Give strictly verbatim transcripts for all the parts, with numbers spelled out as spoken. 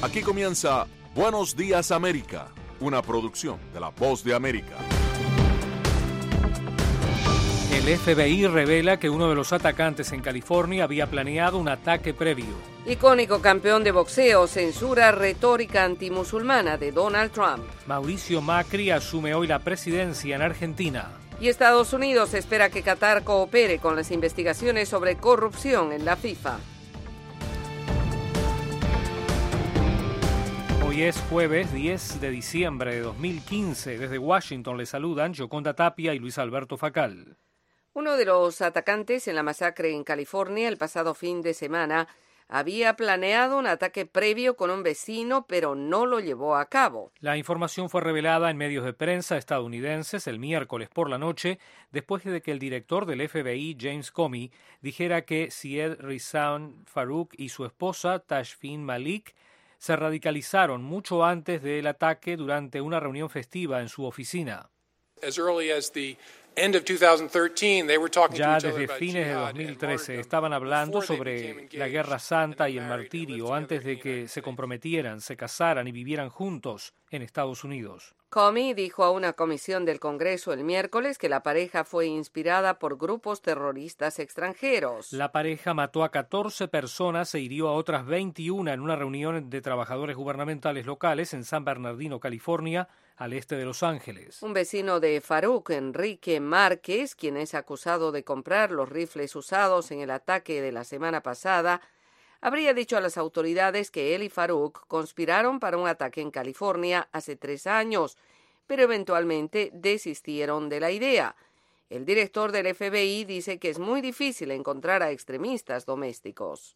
Aquí comienza Buenos Días América, una producción de La Voz de América. El F B I revela que uno de los atacantes en California había planeado un ataque previo. Icónico campeón de boxeo censura retórica antimusulmana de Donald Trump. Mauricio Macri asume hoy la presidencia en Argentina. Y Estados Unidos espera que Qatar coopere con las investigaciones sobre corrupción en la FIFA. Hoy es jueves diez de diciembre de dos mil quince. Desde Washington le saludan Yoconda Tapia y Luis Alberto Facal. Uno de los atacantes en la masacre en California el pasado fin de semana había planeado un ataque previo con un vecino, pero no lo llevó a cabo. La información fue revelada en medios de prensa estadounidenses el miércoles por la noche, después de que el director del F B I, James Comey, dijera que Syed Rizwan Farook y su esposa, Tashfeen Malik, se radicalizaron mucho antes del ataque durante una reunión festiva en su oficina. Ya desde fines de dos mil trece estaban hablando sobre la Guerra Santa y el martirio antes de que se comprometieran, se casaran y vivieran juntos en Estados Unidos. Comey dijo a una comisión del Congreso el miércoles que la pareja fue inspirada por grupos terroristas extranjeros. La pareja mató a catorce personas e hirió a otras veintiuna en una reunión de trabajadores gubernamentales locales en San Bernardino, California, al este de Los Ángeles. Un vecino de Farook, Enrique Márquez, quien es acusado de comprar los rifles usados en el ataque de la semana pasada, habría dicho a las autoridades que él y Farook conspiraron para un ataque en California hace tres años, pero eventualmente desistieron de la idea. El director del F B I dice que es muy difícil encontrar a extremistas domésticos.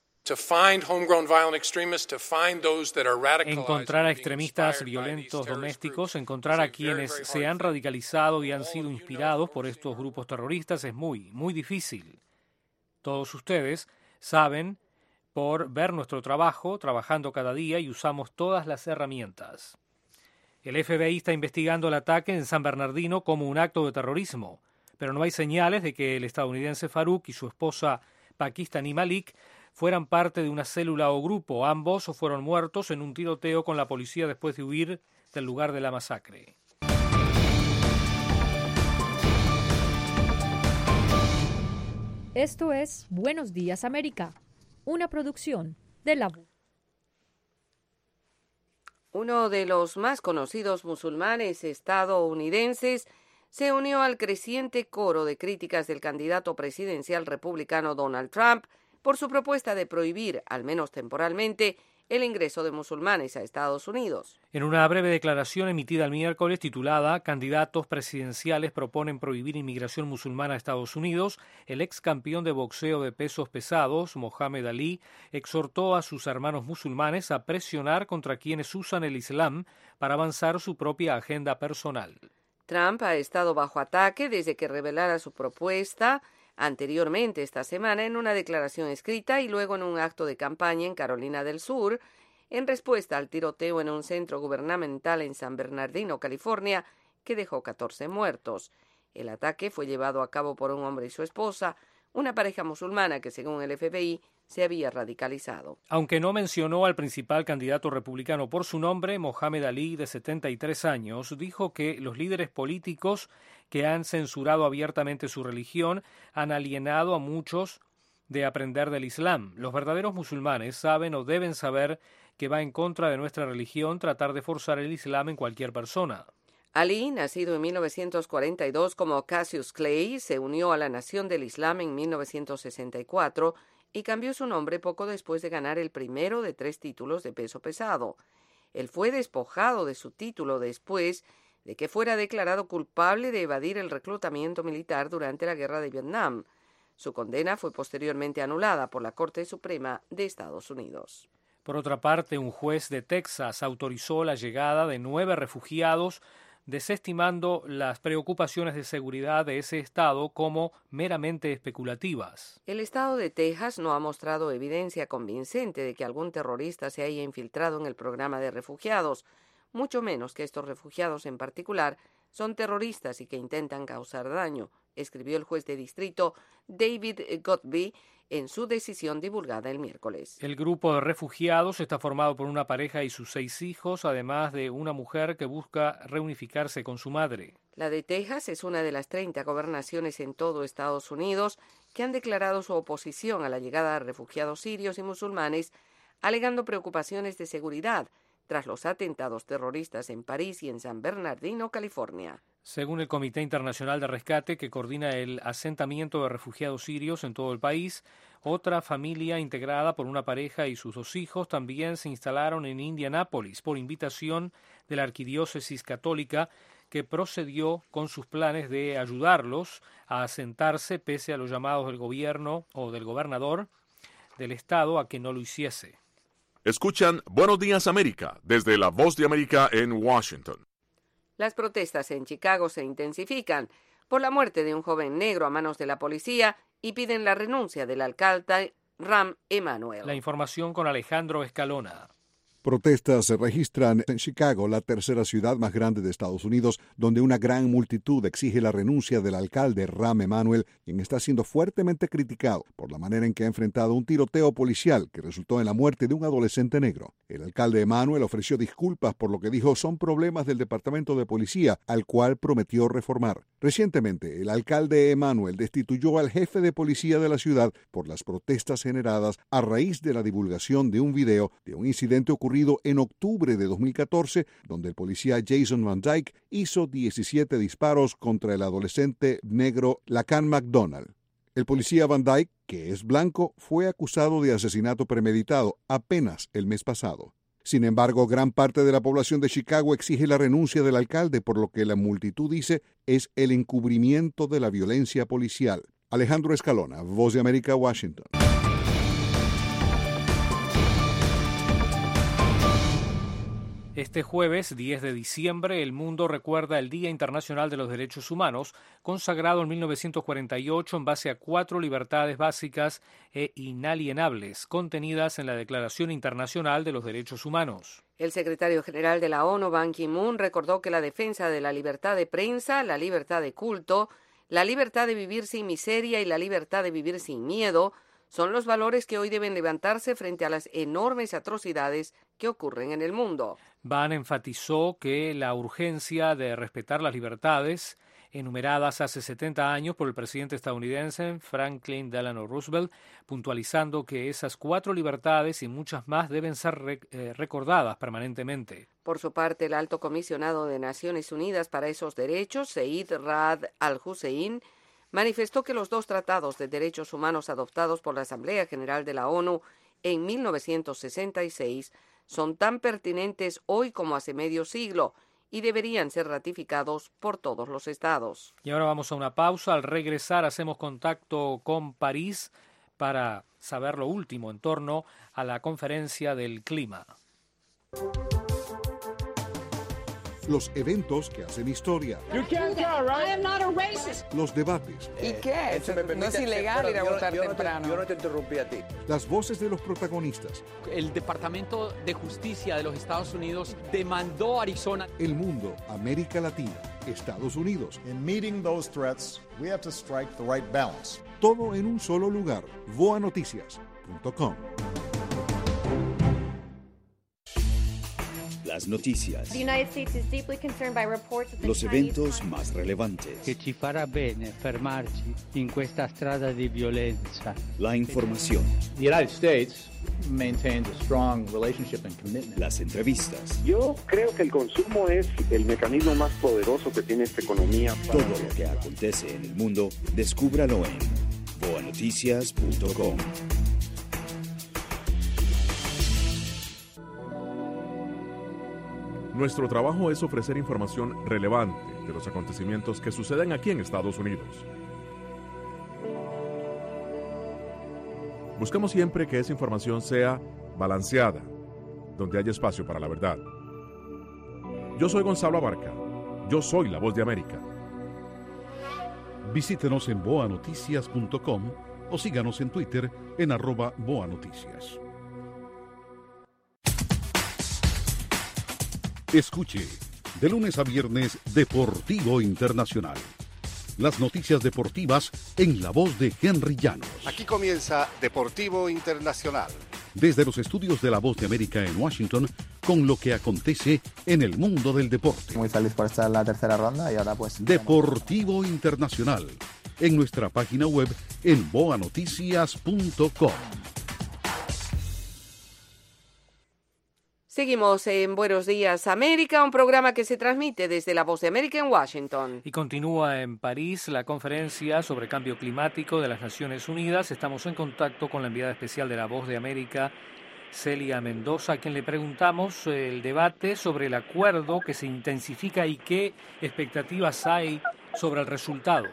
Encontrar a extremistas violentos domésticos, encontrar a quienes se han radicalizado y han sido inspirados por estos grupos terroristas es muy, muy difícil. Todos ustedes saben por ver nuestro trabajo, trabajando cada día y usamos todas las herramientas. El F B I está investigando el ataque en San Bernardino como un acto de terrorismo, pero no hay señales de que el estadounidense Farook y su esposa pakistaní Malik fueran parte de una célula o grupo. Ambos fueron muertos en un tiroteo con la policía después de huir del lugar de la masacre. Esto es Buenos Días América, una producción de la voz. Uno de los más conocidos musulmanes estadounidenses se unió al creciente coro de críticas del candidato presidencial republicano Donald Trump por su propuesta de prohibir, al menos temporalmente, el ingreso de musulmanes a Estados Unidos. En una breve declaración emitida el miércoles titulada «Candidatos presidenciales proponen prohibir inmigración musulmana a Estados Unidos», el ex campeón de boxeo de pesos pesados, Mohamed Ali, exhortó a sus hermanos musulmanes a presionar contra quienes usan el Islam para avanzar su propia agenda personal. Trump ha estado bajo ataque desde que revelara su propuesta anteriormente esta semana en una declaración escrita y luego en un acto de campaña en Carolina del Sur, en respuesta al tiroteo en un centro gubernamental en San Bernardino, California, que dejó catorce muertos. El ataque fue llevado a cabo por un hombre y su esposa, una pareja musulmana que, según el F B I, se había radicalizado. Aunque no mencionó al principal candidato republicano por su nombre, Mohamed Ali, de setenta y tres años, dijo que los líderes políticos que han censurado abiertamente su religión han alienado a muchos de aprender del Islam. Los verdaderos musulmanes saben o deben saber que va en contra de nuestra religión tratar de forzar el Islam en cualquier persona. Ali, nacido en mil novecientos cuarenta y dos como Cassius Clay, se unió a la Nación del Islam en mil novecientos sesenta y cuatro y cambió su nombre poco después de ganar el primero de tres títulos de peso pesado. Él fue despojado de su título después de que fuera declarado culpable de evadir el reclutamiento militar durante la Guerra de Vietnam. Su condena fue posteriormente anulada por la Corte Suprema de Estados Unidos. Por otra parte, un juez de Texas autorizó la llegada de nueve refugiados, desestimando las preocupaciones de seguridad de ese estado como meramente especulativas. El estado de Texas no ha mostrado evidencia convincente de que algún terrorista se haya infiltrado en el programa de refugiados, mucho menos que estos refugiados en particular son terroristas y que intentan causar daño, escribió el juez de distrito David Godbey en su decisión divulgada el miércoles. El grupo de refugiados está formado por una pareja y sus seis hijos, además de una mujer que busca reunificarse con su madre. La de Texas es una de las treinta gobernaciones en todo Estados Unidos que han declarado su oposición a la llegada de refugiados sirios y musulmanes, alegando preocupaciones de seguridad tras los atentados terroristas en París y en San Bernardino, California. Según el Comité Internacional de Rescate, que coordina el asentamiento de refugiados sirios en todo el país, otra familia integrada por una pareja y sus dos hijos también se instalaron en Indianápolis por invitación de la Arquidiócesis Católica, que procedió con sus planes de ayudarlos a asentarse pese a los llamados del gobierno o del gobernador del estado a que no lo hiciese. Escuchan Buenos Días América desde La Voz de América en Washington. Las protestas en Chicago se intensifican por la muerte de un joven negro a manos de la policía y piden la renuncia del alcalde Rahm Emanuel. La información con Alejandro Escalona. Protestas se registran en Chicago, la tercera ciudad más grande de Estados Unidos, donde una gran multitud exige la renuncia del alcalde Rahm Emanuel, quien está siendo fuertemente criticado por la manera en que ha enfrentado un tiroteo policial que resultó en la muerte de un adolescente negro. El alcalde Emanuel ofreció disculpas por lo que dijo son problemas del Departamento de Policía, al cual prometió reformar. Recientemente, el alcalde Emanuel destituyó al jefe de policía de la ciudad por las protestas generadas a raíz de la divulgación de un video de un incidente ocurrido en octubre de dos mil catorce, donde el policía Jason Van Dyke hizo diecisiete disparos contra el adolescente negro Lacan McDonald. El policía Van Dyke, que es blanco, fue acusado de asesinato premeditado apenas el mes pasado. Sin embargo, gran parte de la población de Chicago exige la renuncia del alcalde, por lo que la multitud dice es el encubrimiento de la violencia policial. Alejandro Escalona, Voz de América, Washington. Este jueves, diez de diciembre, el mundo recuerda el Día Internacional de los Derechos Humanos, consagrado en mil novecientos cuarenta y ocho en base a cuatro libertades básicas e inalienables contenidas en la Declaración Internacional de los Derechos Humanos. El secretario general de la ONU, Ban Ki-moon, recordó que la defensa de la libertad de prensa, la libertad de culto, la libertad de vivir sin miseria y la libertad de vivir sin miedo son los valores que hoy deben levantarse frente a las enormes atrocidades que ocurren en el mundo. Ban enfatizó que la urgencia de respetar las libertades, enumeradas hace setenta años por el presidente estadounidense Franklin Delano Roosevelt, puntualizando que esas cuatro libertades y muchas más deben ser rec- eh, recordadas permanentemente. Por su parte, el alto comisionado de Naciones Unidas para esos derechos, Zeid Ra'ad al-Hussein, manifestó que los dos tratados de derechos humanos adoptados por la Asamblea General de la ONU en mil novecientos sesenta y seis son tan pertinentes hoy como hace medio siglo y deberían ser ratificados por todos los estados. Y ahora vamos a una pausa. Al regresar hacemos contacto con París para saber lo último en torno a la conferencia del clima. Los eventos que hacen historia. You can't go, right? I am not a racist. Los debates. ¿Y qué? Si me permite, no es ilegal ir a yo, votar yo temprano. No te, yo no te interrumpí a ti. Las voces de los protagonistas. El Departamento de Justicia de los Estados Unidos demandó a Arizona. El mundo, América Latina, Estados Unidos. In meeting those threats, we have to strike the right balance. Todo en un solo lugar. voa noticias punto com. Las noticias, los eventos más relevantes, che ci farà bene fermarci in questa strada di violenza. La información, The United States maintains a strong relationship and commitment. Las entrevistas. Yo creo que el consumo es el mecanismo más poderoso que tiene esta economía. Todo lo que acontece en el mundo, descúbralo en voa noticias punto com. Nuestro trabajo es ofrecer información relevante de los acontecimientos que suceden aquí en Estados Unidos. Buscamos siempre que esa información sea balanceada, donde haya espacio para la verdad. Yo soy Gonzalo Abarca. Yo soy la Voz de América. Visítenos en voa noticias punto com o síganos en Twitter en arroba boanoticias. Escuche, de lunes a viernes, Deportivo Internacional. Las noticias deportivas en la voz de Henry Llanos. Aquí comienza Deportivo Internacional. Desde los estudios de La Voz de América en Washington, con lo que acontece en el mundo del deporte. Muy feliz por estar en la tercera ronda y ahora pues... Deportivo Internacional, en nuestra página web en boa noticias punto com. Seguimos en Buenos Días América, un programa que se transmite desde La Voz de América en Washington. Y continúa en París la conferencia sobre cambio climático de las Naciones Unidas. Estamos en contacto con la enviada especial de La Voz de América, Celia Mendoza, a quien le preguntamos el debate sobre el acuerdo que se intensifica y qué expectativas hay sobre el resultado.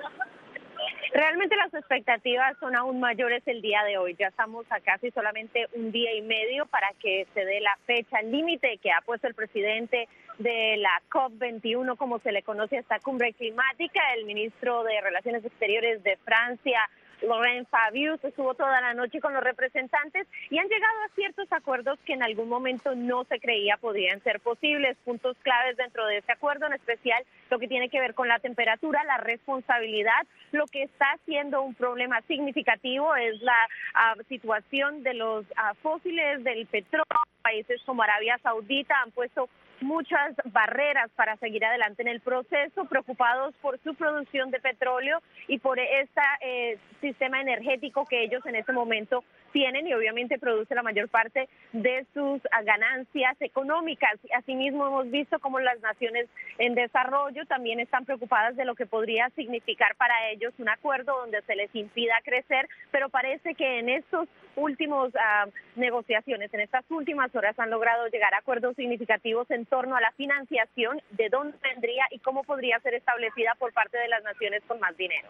Realmente las expectativas son aún mayores el día de hoy. Ya estamos a casi solamente un día y medio para que se dé la fecha límite que ha puesto el presidente de la COP veintiuno, como se le conoce a esta cumbre climática. El ministro de Relaciones Exteriores de Francia, Laurent Fabius, estuvo toda la noche con los representantes y han llegado a ciertos acuerdos que en algún momento no se creía podían ser posibles. Puntos claves dentro de ese acuerdo, en especial lo que tiene que ver con la temperatura, la responsabilidad. Lo que está siendo un problema significativo es la uh, situación de los uh, fósiles del petróleo. Países como Arabia Saudita han puesto muchas barreras para seguir adelante en el proceso, preocupados por su producción de petróleo y por este eh, sistema energético que ellos en este momento tienen y obviamente produce la mayor parte de sus ganancias económicas. Asimismo, hemos visto cómo las naciones en desarrollo también están preocupadas de lo que podría significar para ellos un acuerdo donde se les impida crecer, pero parece que en estos últimos uh, negociaciones, en estas últimas horas han logrado llegar a acuerdos significativos en torno a la financiación, de dónde vendría y cómo podría ser establecida por parte de las naciones con más dinero.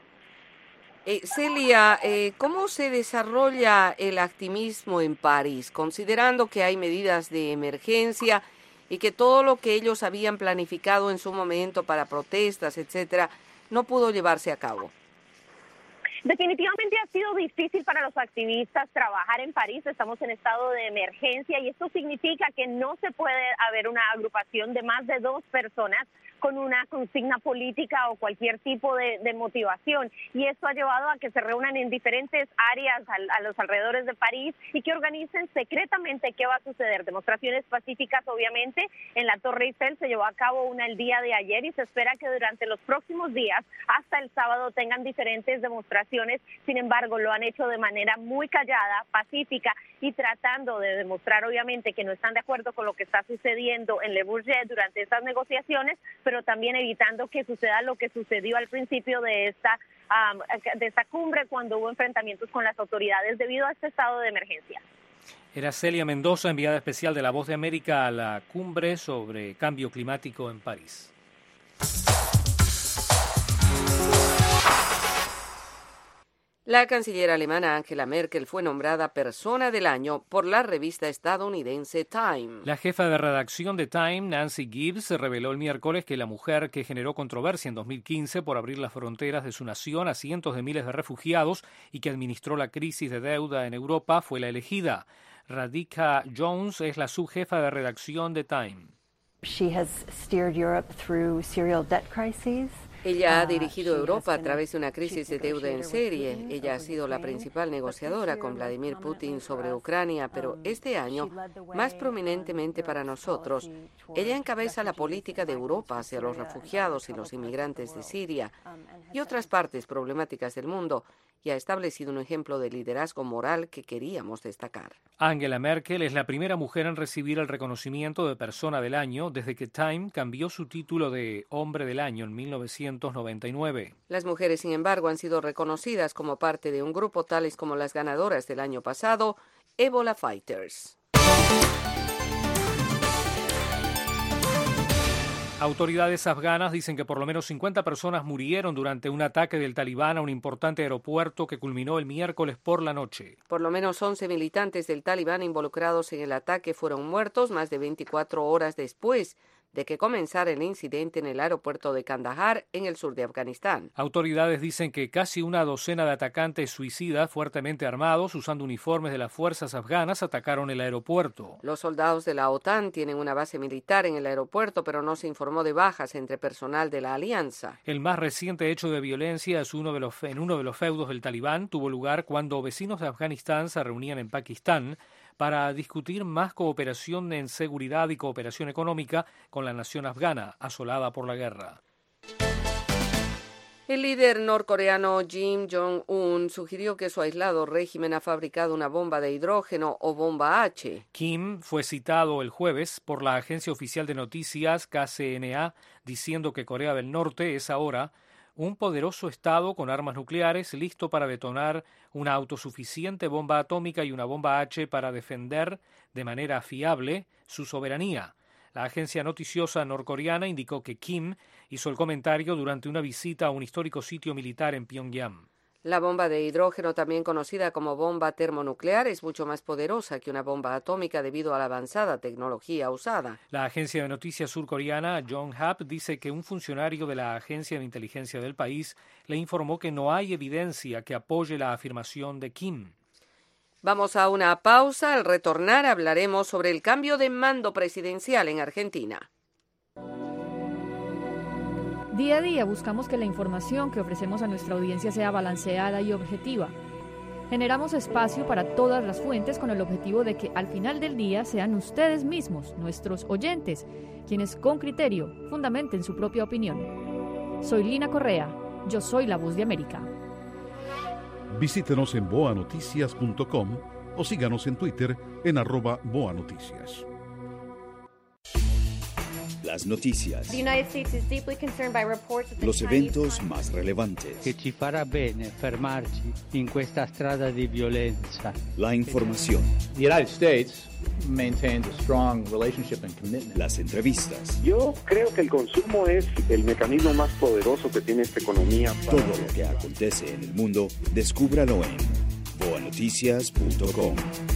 Eh, Celia, eh, ¿cómo se desarrolla el activismo en París, considerando que hay medidas de emergencia y que todo lo que ellos habían planificado en su momento para protestas, etcétera, no pudo llevarse a cabo? Definitivamente ha sido difícil para los activistas trabajar en París. Estamos en estado de emergencia y esto significa que no se puede haber una agrupación de más de dos personas con una consigna política o cualquier tipo de, de motivación. Y esto ha llevado a que se reúnan en diferentes áreas a, a los alrededores de París y que organicen secretamente qué va a suceder. Demostraciones pacíficas, obviamente. En la Torre Eiffel se llevó a cabo una el día de ayer y se espera que durante los próximos días, hasta el sábado, tengan diferentes demostraciones. Sin embargo, lo han hecho de manera muy callada, pacífica y tratando de demostrar, obviamente, que no están de acuerdo con lo que está sucediendo en Le Bourget durante estas negociaciones, pero también evitando que suceda lo que sucedió al principio de esta, um, de esta cumbre cuando hubo enfrentamientos con las autoridades debido a este estado de emergencia. Era Celia Mendoza, enviada especial de La Voz de América a la cumbre sobre cambio climático en París. La canciller alemana Angela Merkel fue nombrada Persona del Año por la revista estadounidense Time. La jefa de redacción de Time, Nancy Gibbs, reveló el miércoles que la mujer que generó controversia en dos mil quince por abrir las fronteras de su nación a cientos de miles de refugiados y que administró la crisis de deuda en Europa fue la elegida. Radhika Jones es la subjefa de redacción de Time. She has steered Europe through serial debt crises. Ella ha dirigido Europa a través de una crisis de deuda en serie. Ella ha sido la principal negociadora con Vladimir Putin sobre Ucrania, pero este año, más prominentemente para nosotros, ella encabeza la política de Europa hacia los refugiados y los inmigrantes de Siria y otras partes problemáticas del mundo, y ha establecido un ejemplo de liderazgo moral que queríamos destacar. Angela Merkel es la primera mujer en recibir el reconocimiento de Persona del Año desde que Time cambió su título de Hombre del Año en mil novecientos noventa y nueve. Las mujeres, sin embargo, han sido reconocidas como parte de un grupo tales como las ganadoras del año pasado, Ebola Fighters. Autoridades afganas dicen que por lo menos cincuenta personas murieron durante un ataque del Talibán a un importante aeropuerto que culminó el miércoles por la noche. Por lo menos once militantes del Talibán involucrados en el ataque fueron muertos más de veinticuatro horas después de que comenzara el incidente en el aeropuerto de Kandahar, en el sur de Afganistán. Autoridades dicen que casi una docena de atacantes suicidas fuertemente armados, usando uniformes de las fuerzas afganas, atacaron el aeropuerto. Los soldados de la OTAN tienen una base militar en el aeropuerto, pero no se informó de bajas entre personal de la alianza. El más reciente hecho de violencia es uno de los, en uno de los feudos del Talibán. Tuvo lugar cuando vecinos de Afganistán se reunían en Pakistán para discutir más cooperación en seguridad y cooperación económica con la nación afgana, asolada por la guerra. El líder norcoreano Kim Jong-un sugirió que su aislado régimen ha fabricado una bomba de hidrógeno o bomba H. Kim fue citado el jueves por la agencia oficial de noticias K C N A diciendo que Corea del Norte es ahora un poderoso estado con armas nucleares listo para detonar una autosuficiente bomba atómica y una bomba H para defender de manera fiable su soberanía. La agencia noticiosa norcoreana indicó que Kim hizo el comentario durante una visita a un histórico sitio militar en Pyongyang. La bomba de hidrógeno, también conocida como bomba termonuclear, es mucho más poderosa que una bomba atómica debido a la avanzada tecnología usada. La agencia de noticias surcoreana Yonhap dice que un funcionario de la agencia de inteligencia del país le informó que no hay evidencia que apoye la afirmación de Kim. Vamos a una pausa. Al retornar hablaremos sobre el cambio de mando presidencial en Argentina. Día a día buscamos que la información que ofrecemos a nuestra audiencia sea balanceada y objetiva. Generamos espacio para todas las fuentes con el objetivo de que al final del día sean ustedes mismos, nuestros oyentes, quienes con criterio fundamenten su propia opinión. Soy Lina Correa, yo soy La Voz de América. Visítenos en boa noticias punto com o síganos en Twitter en arroba boanoticias. Las noticias, los eventos más relevantes, che ci farà bene fermarci in questa strada di violenza. La información, The United States maintains a strong relationship and commitment. Las entrevistas. Yo creo que el consumo es el mecanismo más poderoso que tiene esta economía. Todo lo que acontece en el mundo, descúbralo en boa noticias punto com.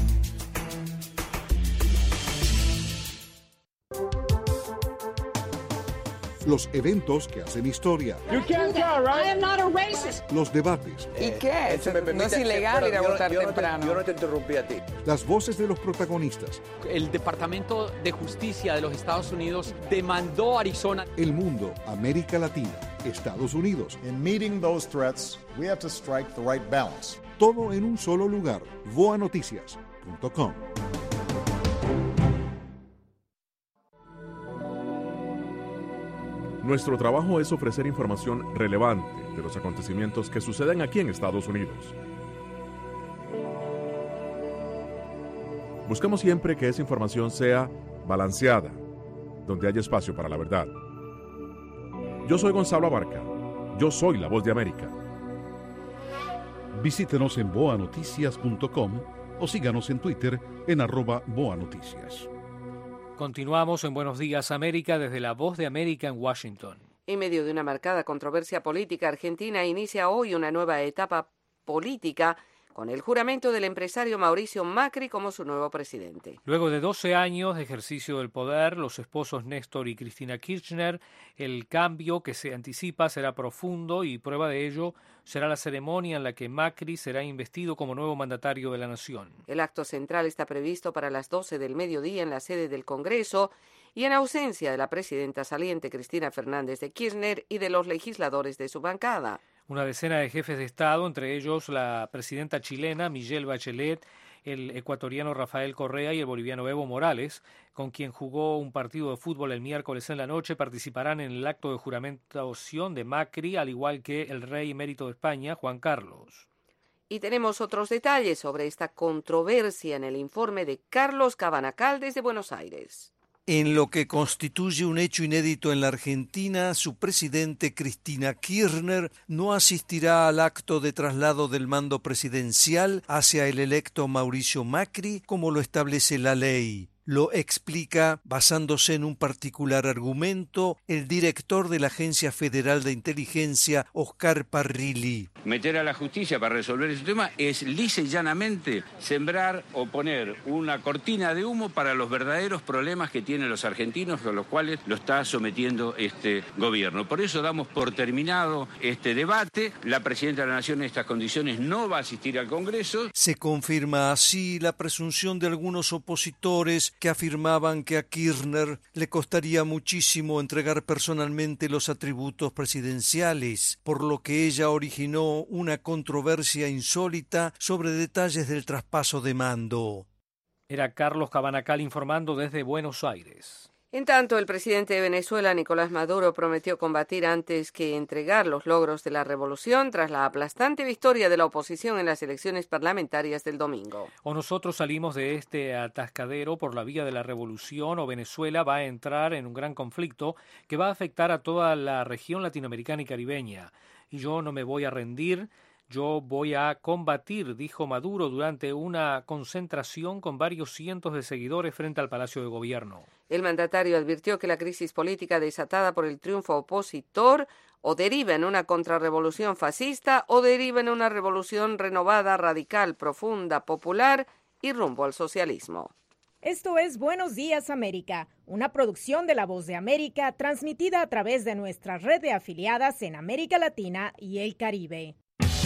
Los eventos que hacen historia. You can't tell, right? I am not a racist. Los debates. ¿Y qué? No es ilegal ir a votar temprano. Yo no te interrumpí a ti. Las voces de los protagonistas. El Departamento de Justicia de los Estados Unidos demandó a Arizona. El mundo, América Latina, Estados Unidos. In meeting those threats, we have to strike the right balance. Todo en un solo lugar. boa noticias punto com. Nuestro trabajo es ofrecer información relevante de los acontecimientos que suceden aquí en Estados Unidos. Buscamos siempre que esa información sea balanceada, donde haya espacio para la verdad. Yo soy Gonzalo Abarca. Yo soy La Voz de América. Visítenos en boa noticias punto com o síganos en Twitter en arroba boanoticias. Continuamos en Buenos Días América desde La Voz de América en Washington. En medio de una marcada controversia política, Argentina inicia hoy una nueva etapa política con el juramento del empresario Mauricio Macri como su nuevo presidente. Luego de doce años de ejercicio del poder, los esposos Néstor y Cristina Kirchner, el cambio que se anticipa será profundo y prueba de ello será la ceremonia en la que Macri será investido como nuevo mandatario de la nación. El acto central está previsto para las doce del mediodía en la sede del Congreso y en ausencia de la presidenta saliente Cristina Fernández de Kirchner y de los legisladores de su bancada. Una decena de jefes de Estado, entre ellos la presidenta chilena Michelle Bachelet, el ecuatoriano Rafael Correa y el boliviano Evo Morales, con quien jugó un partido de fútbol el miércoles en la noche, participarán en el acto de juramentación de Macri, al igual que el rey emérito de España, Juan Carlos. Y tenemos otros detalles sobre esta controversia en el informe de Carlos Cabanacal desde Buenos Aires. En lo que constituye un hecho inédito en la Argentina, su presidente Cristina Kirchner no asistirá al acto de traslado del mando presidencial hacia el electo Mauricio Macri, como lo establece la ley. Lo explica, basándose en un particular argumento, el director de la Agencia Federal de Inteligencia, Oscar Parrilli. Meter a la justicia para resolver ese tema es lisa y llanamente sembrar o poner una cortina de humo para los verdaderos problemas que tienen los argentinos, con los cuales lo está sometiendo este gobierno. Por eso damos por terminado este debate. La presidenta de la Nación en estas condiciones no va a asistir al Congreso. Se confirma así la presunción de algunos opositores que afirmaban que a Kirchner le costaría muchísimo entregar personalmente los atributos presidenciales, por lo que ella originó una controversia insólita sobre detalles del traspaso de mando. Era Carlos Cabanacal informando desde Buenos Aires. En tanto, el presidente de Venezuela, Nicolás Maduro, prometió combatir antes que entregar los logros de la revolución tras la aplastante victoria de la oposición en las elecciones parlamentarias del domingo. O nosotros salimos de este atascadero por la vía de la revolución, o Venezuela va a entrar en un gran conflicto que va a afectar a toda la región latinoamericana y caribeña. Y yo no me voy a rendir. Yo voy a combatir, dijo Maduro durante una concentración con varios cientos de seguidores frente al Palacio de Gobierno. El mandatario advirtió que la crisis política desatada por el triunfo opositor o deriva en una contrarrevolución fascista o deriva en una revolución renovada, radical, profunda, popular y rumbo al socialismo. Esto es Buenos Días América, una producción de La Voz de América transmitida a través de nuestra red de afiliadas en América Latina y el Caribe.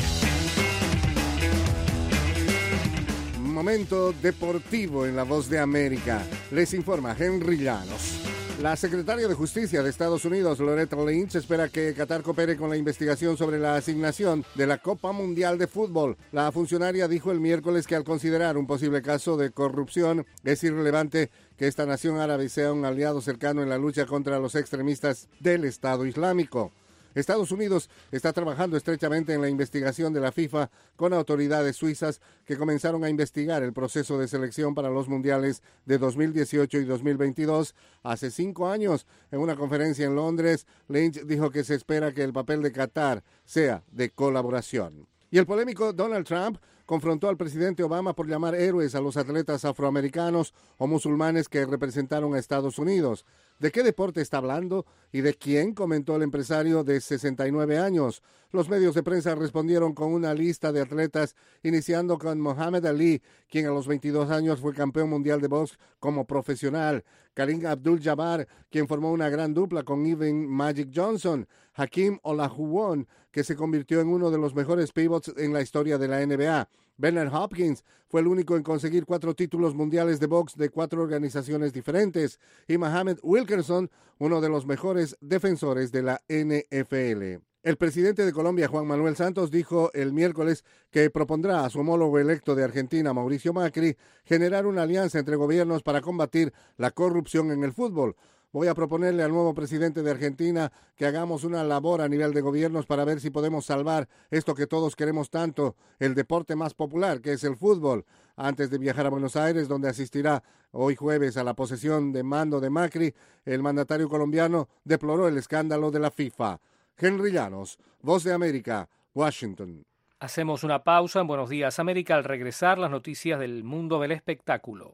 Momento deportivo en La Voz de América. Les informa Henry Llanos. La secretaria de Justicia de Estados Unidos, Loretta Lynch, espera que Qatar coopere con la investigación sobre la asignación de la Copa Mundial de Fútbol. La funcionaria dijo el miércoles que al considerar un posible caso de corrupción, es irrelevante que esta nación árabe sea un aliado cercano en la lucha contra los extremistas del Estado Islámico. Estados Unidos está trabajando estrechamente en la investigación de la FIFA con autoridades suizas que comenzaron a investigar el proceso de selección para los mundiales de dos mil dieciocho y dos mil veintidós hace cinco años. En una conferencia en Londres, Lynch dijo que se espera que el papel de Qatar sea de colaboración. Y el polémico Donald Trump confrontó al presidente Obama por llamar héroes a los atletas afroamericanos o musulmanes que representaron a Estados Unidos. ¿De qué deporte está hablando y de quién?, comentó el empresario de sesenta y nueve años. Los medios de prensa respondieron con una lista de atletas, iniciando con Muhammad Ali, quien a los veintidós años fue campeón mundial de box como profesional, Kareem Abdul-Jabbar, quien formó una gran dupla con Evan Magic Johnson, Hakeem Olajuwon, que se convirtió en uno de los mejores pivots en la historia de la N B A. Bernard Hopkins fue el único en conseguir cuatro títulos mundiales de box de cuatro organizaciones diferentes, y Mohamed Wilkerson, uno de los mejores defensores de la N F L. El presidente de Colombia, Juan Manuel Santos, dijo el miércoles que propondrá a su homólogo electo de Argentina, Mauricio Macri, generar una alianza entre gobiernos para combatir la corrupción en el fútbol. Voy a proponerle al nuevo presidente de Argentina que hagamos una labor a nivel de gobiernos para ver si podemos salvar esto que todos queremos tanto, el deporte más popular, que es el fútbol. Antes de viajar a Buenos Aires, donde asistirá hoy jueves a la posesión de mando de Macri, el mandatario colombiano deploró el escándalo de la FIFA. Henry Llanos, Voz de América, Washington. Hacemos una pausa en Buenos Días América. Al regresar, las noticias del mundo del espectáculo.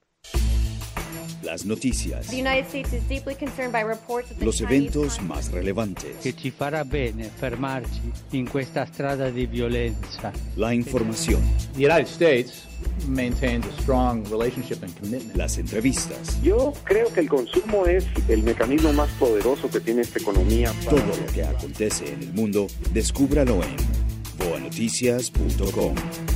Las noticias, los eventos más relevantes, che ci farà bene fermarci in questa strada di violenza. La información, The United States maintains a strong relationship and commitment. Las entrevistas. Yo creo que el consumo es el mecanismo más poderoso que tiene esta economía. Para... Todo lo que acontece en el mundo, descúbralo en boa noticias punto com.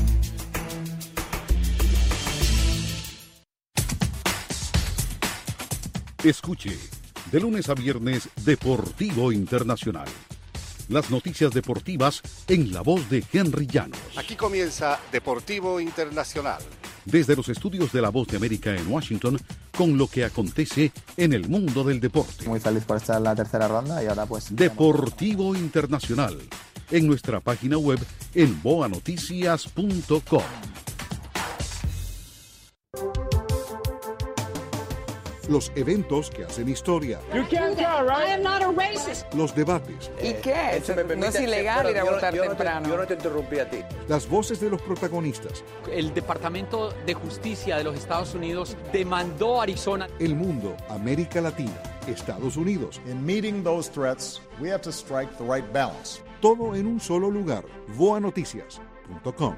Escuche, de lunes a viernes, Deportivo Internacional. Las noticias deportivas en la voz de Henry Llanos. Aquí comienza Deportivo Internacional. Desde los estudios de La Voz de América en Washington, con lo que acontece en el mundo del deporte. Muy feliz por estar en la tercera ronda y ahora pues... Deportivo Internacional, en nuestra página web en boa noticias punto com. los eventos que hacen historia, You can't tell, right? I am not a racist. los debates, ¿Y qué? Eso me no permite- es ilegal pero ir a yo no- votar yo no te- temprano. yo no te interrumpí a ti. las voces de los protagonistas, El Departamento de Justicia de los Estados Unidos demandó a Arizona. el mundo, América Latina, Estados Unidos, In meeting those threats, we have to strike the right balance. todo en un solo lugar. voa noticias punto com.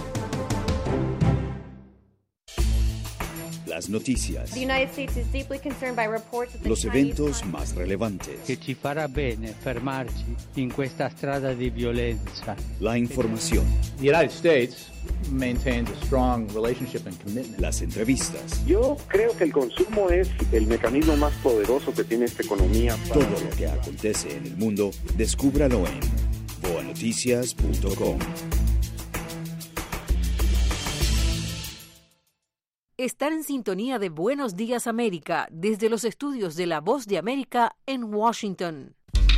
Las noticias, The United States is deeply concerned by reports that the los Chinese eventos más relevantes, Che ci farà bene fermarci in questa strada di violenza. la información, The United States maintains a strong relationship and commitment. las entrevistas, Yo creo que el consumo es el mecanismo más poderoso que tiene esta economía. para- todo lo que acontece en el mundo, descúbralo en voa noticias punto com. Están en sintonía de Buenos Días América desde los estudios de La Voz de América en Washington.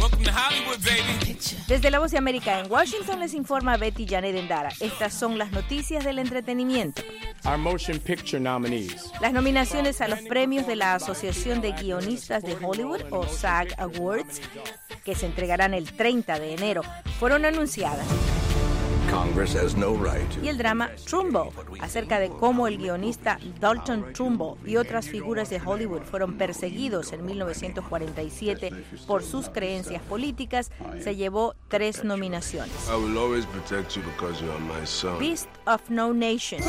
Desde La Voz de América en Washington les informa Betty Janet Endara. Estas son las noticias del entretenimiento. Our motion picture nominees. Las nominaciones a los premios de la Asociación de Guionistas de Hollywood, o SAG Awards, que se entregarán el treinta de enero, fueron anunciadas. Congress has no right to... Y el drama Trumbo, acerca de cómo el guionista Dalton Trumbo y otras figuras de Hollywood fueron perseguidos en mil novecientos cuarenta y siete por sus creencias políticas, se llevó tres nominaciones. I will always protect you because you are my son. Beast of No Nation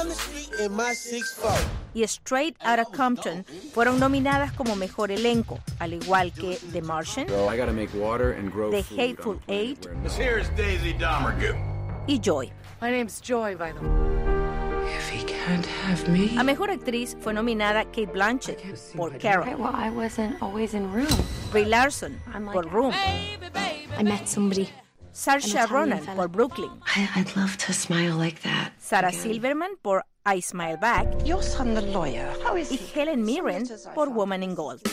y Straight Outta Compton fueron nominadas como mejor elenco, al igual que The Martian, I gotta make water and grow The food. Hateful Eight This here is Daisy Domergue. y Joy. My name's Joy, by the way. If he can't have me. A mejor actriz fue nominada Cate Blanchett por Carol, Well, I wasn't always in room. Brie Larson por Room, I met somebody. Saoirse An Italian Ronan fella. por Brooklyn, I, I'd love to smile like that. Sarah Silverman por I Smile Back Your son, the lawyer. How is y Helen Mirren por Woman in Gold.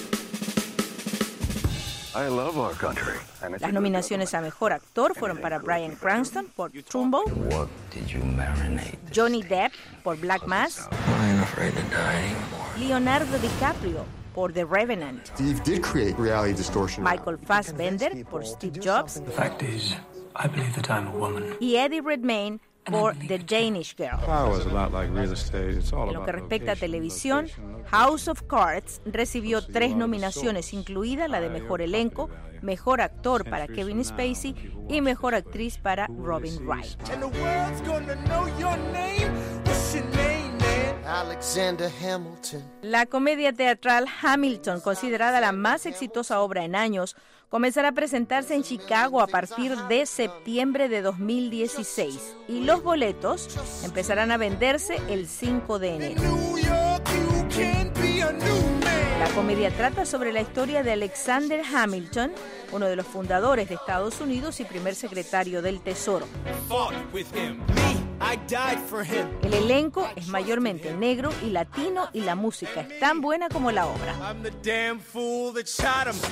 I love our country. Las nominaciones a mejor actor fueron para Bryan Cranston por Trumbo, What did you marinate? Johnny Depp por Black Mass, I ain't afraid to die anymore. Leonardo DiCaprio por The Revenant, Steve did create reality distortion. Michael Fassbender por Steve Jobs The fact is, I believe that I'm a woman. y Eddie Redmayne por The Danish Girl. Power is a lot like real estate. It's all En lo about que respecta a location, televisión, location, House of Cards recibió tres nominaciones, incluida la de Mejor Elenco, Mejor Actor para Kevin Spacey y Mejor Actriz para Robin Wright. And the world's gonna know your name. What's your name, man? Alexander Hamilton. La comedia teatral Hamilton, considerada la más exitosa obra en años, comenzará a presentarse en Chicago a partir de septiembre de dos mil dieciséis y los boletos empezarán a venderse el cinco de enero. New York, you can be a new man. La comedia trata sobre la historia de Alexander Hamilton, uno de los fundadores de Estados Unidos y primer secretario del Tesoro. Fought with him. Me, I died for him. El elenco es mayormente negro y latino y la música es tan buena como la obra. I'm the damn fool that shot him.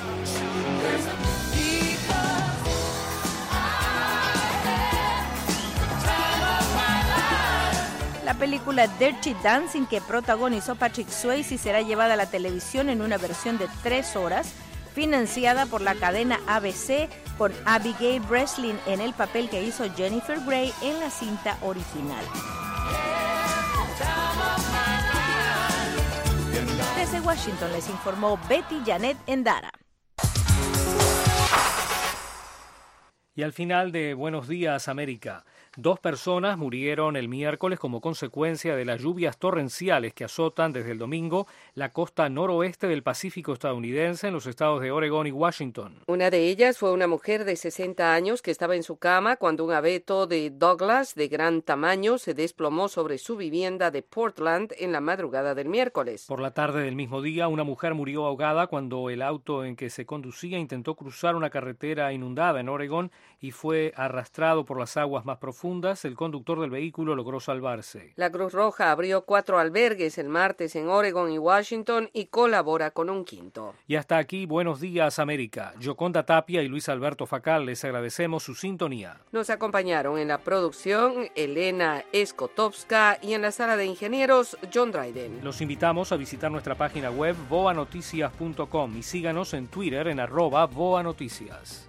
La película Dirty Dancing, que protagonizó Patrick Swayze, será llevada a la televisión en una versión de tres horas, financiada por la cadena A B C, con Abigail Breslin en el papel que hizo Jennifer Grey en la cinta original. Desde Washington les informó Betty Janet Endara. Y al final de Buenos Días, América, dos personas murieron el miércoles como consecuencia de las lluvias torrenciales que azotan desde el domingo la costa noroeste del Pacífico estadounidense en los estados de Oregón y Washington. Una de ellas fue una mujer de sesenta años que estaba en su cama cuando un abeto de Douglas de gran tamaño se desplomó sobre su vivienda de Portland en la madrugada del miércoles. Por la tarde del mismo día, una mujer murió ahogada cuando el auto en que se conducía intentó cruzar una carretera inundada en Oregón y fue arrastrado por las aguas más profundas. El conductor del vehículo logró salvarse. La Cruz Roja abrió cuatro albergues el martes en Oregon y Washington y colabora con un quinto. Y hasta aquí, Buenos Días América. Yoconda Tapia y Luis Alberto Facal, les agradecemos su sintonía. Nos acompañaron en la producción Elena Skotowska y en la sala de ingenieros John Dryden. Los invitamos a visitar nuestra página web voa noticias punto com y síganos en Twitter en arroba voa noticias.